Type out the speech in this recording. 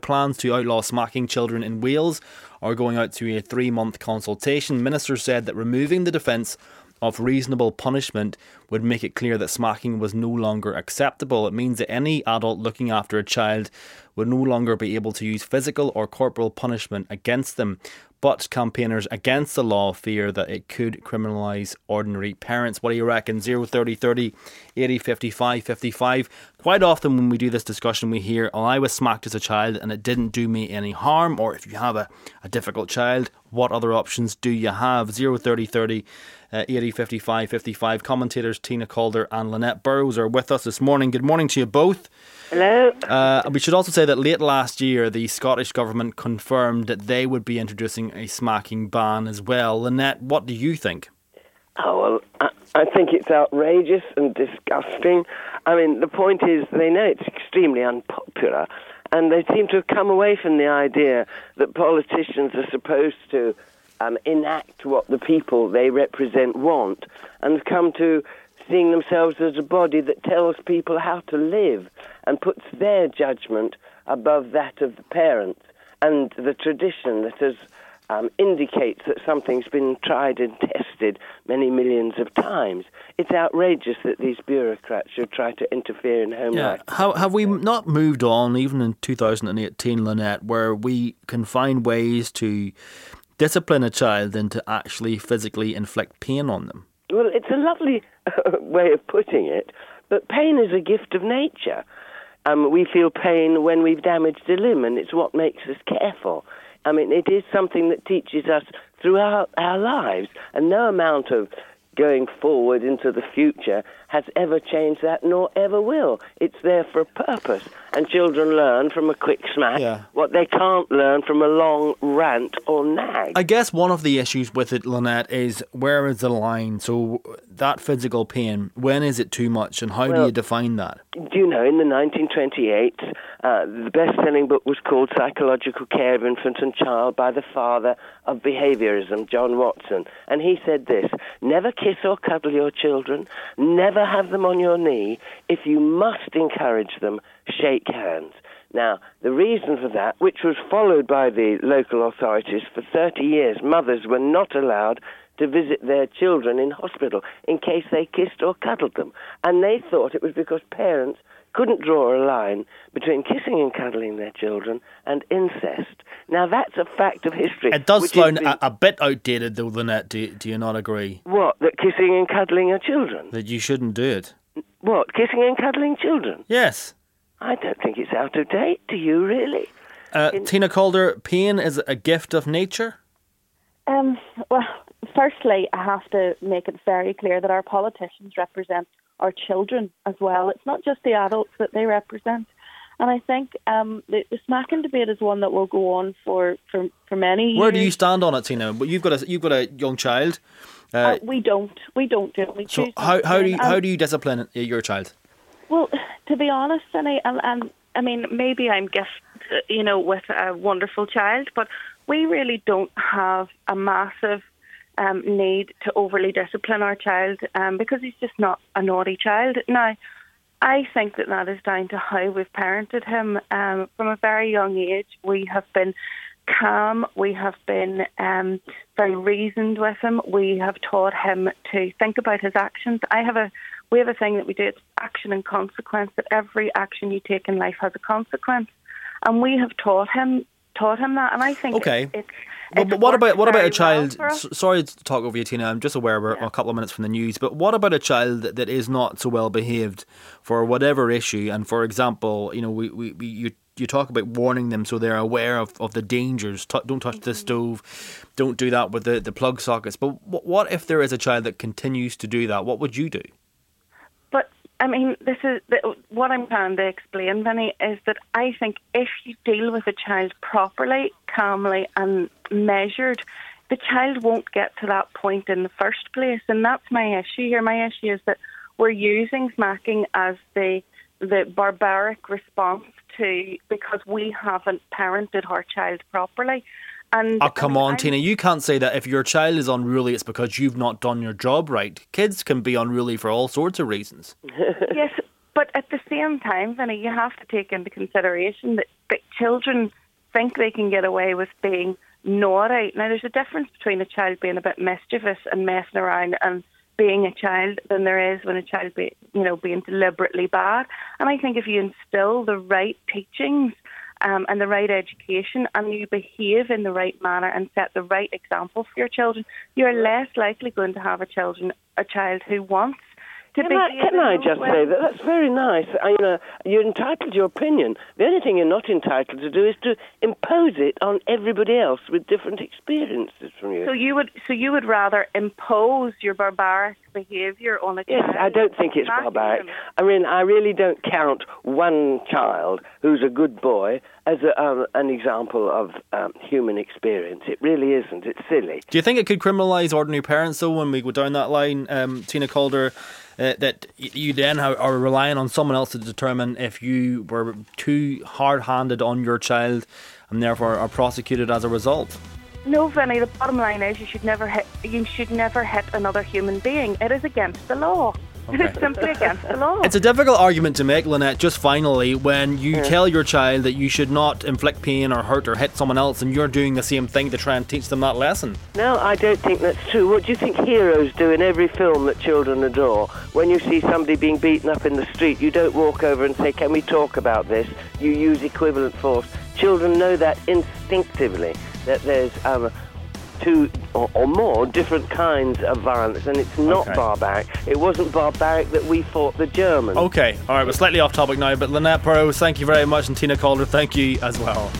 Plans to outlaw smacking children in Wales are going out to a 3-month consultation. Ministers said that removing the defence of reasonable punishment would make it clear that smacking was no longer acceptable. It means that any adult looking after a child would no longer be able to use physical or corporal punishment against them. But campaigners against the law fear that it could criminalise ordinary parents. What do you reckon? 030 30 80 55 55. Quite often when we do this discussion we hear, I was smacked as a child and it didn't do me any harm. Or if you have a difficult child, what other options do you have? 030 30 80 55 55. Commentators Tina Calder and Lynette Burrows are with us this morning. Good morning to you both. Hello. We should also say that late last year the Scottish Government confirmed that they would be introducing a smacking ban as well. Lynette, what do you think? Oh, well, I think it's outrageous and disgusting. I mean, the point is they know it's extremely unpopular and they seem to have come away from the idea that politicians are supposed to enact what the people they represent want and have come to seeing themselves as a body that tells people how to live and puts their judgment above that of the parents and the tradition that has indicates that something's been tried and tested many millions of times. It's outrageous that these bureaucrats should try to interfere in home life. Have we not moved on, even in 2018, Lynette, where we can find ways to discipline a child than to actually physically inflict pain on them? Well, it's a lovely way of putting it, but pain is a gift of nature. We feel pain when we've damaged a limb, and it's what makes us careful. I mean, it is something that teaches us throughout our lives, and no amount of going forward into the future has ever changed that, nor ever will. It's there for a purpose, and children learn from a quick smack what they can't learn from a long rant or nag. I guess one of the issues with it, Lynette, is where is the line? So that physical pain, when is it too much, and how do you define that? Do you know, in the 1928s, the best-selling book was called Psychological Care of Infant and Child by the father of behaviorism, John Watson. And he said this: never kiss or cuddle your children, never have them on your knee. If you must encourage them, shake hands. Now, the reason for that, which was followed by the local authorities for 30 years, mothers were not allowed to visit their children in hospital in case they kissed or cuddled them. And they thought it was because parents couldn't draw a line between kissing and cuddling their children and incest. Now, that's a fact of history. It does sound a bit outdated, though, Lynette. Do you not agree? What, that kissing and cuddling are children? That you shouldn't do it? What, kissing and cuddling children? Yes. I don't think it's out of date. Do you, really? Tina Calder, pain is a gift of nature? Well, firstly, I have to make it very clear that our politicians represent our children as well. It's not just the adults that they represent. And I think the smacking debate is one that will go on for many years. Where do you stand on it, Tina? You've got a young child. We don't do it. So how do you discipline your child? Well, to be honest, and I mean, maybe I'm gifted, with a wonderful child, but we really don't have a massive need to overly discipline our child because he's just not a naughty child. Now, I think that is down to how we've parented him. From a very young age, we have been calm, we have been very reasoned with him, we have taught him to think about his actions. We have a thing that we do, it's action and consequence, that every action you take in life has a consequence. And we have taught him that, and I think But what about a child? Sorry to talk over you, Tina. I'm just aware we're a couple of minutes from the news. But what about a child that is not so well behaved for whatever issue? And for example, you talk about warning them so they're aware of the dangers. Don't touch the stove. Don't do that with the plug sockets. But what if there is a child that continues to do that? What would you do? I mean, this is what I'm trying to explain, Vinny, is that I think if you deal with a child properly, calmly and measured, the child won't get to that point in the first place. And that's my issue here. My issue is that we're using smacking as the barbaric response because we haven't parented our child properly. And come on, Tina, you can't say that if your child is unruly, it's because you've not done your job right. Kids can be unruly for all sorts of reasons. Yes, But at the same time, Vinny, you have to take into consideration that children think they can get away with being naughty. Now, there's a difference between a child being a bit mischievous and messing around and being a child than there is when a child being deliberately bad. And I think if you instill the right teachings and the right education, and you behave in the right manner and set the right example for your children, you're less likely going to have a child who wants to Can I just say that that's very nice. You're entitled to your opinion. The only thing you're not entitled to do is to impose it on everybody else with different experiences from you. So you would rather impose your barbaric behaviour on a child? Yes, I don't think it's barbaric. I mean, I really don't count one child who's a good boy as an example of human experience. It really isn't. It's silly. Do you think it could criminalise ordinary parents, though, when we go down that line, Tina Calder, that you then are relying on someone else to determine if you were too hard-handed on your child and therefore are prosecuted as a result? No, Vinny, the bottom line is you should never hit another human being. It is against the law. Okay. It is simply against the law. It's a difficult argument to make, Lynette, just finally, when you tell your child that you should not inflict pain or hurt or hit someone else, and you're doing the same thing to try and teach them that lesson. No, I don't think that's true. What do you think heroes do in every film that children adore? When you see somebody being beaten up in the street, you don't walk over and say, can we talk about this? You use equivalent force. Children know that instinctively, that there's two or more different kinds of violence, and it's not barbaric. It wasn't barbaric that we fought the Germans. Okay, all right, we're slightly off topic now, but Lynette Burrows, thank you very much, and Tina Calder, thank you as well.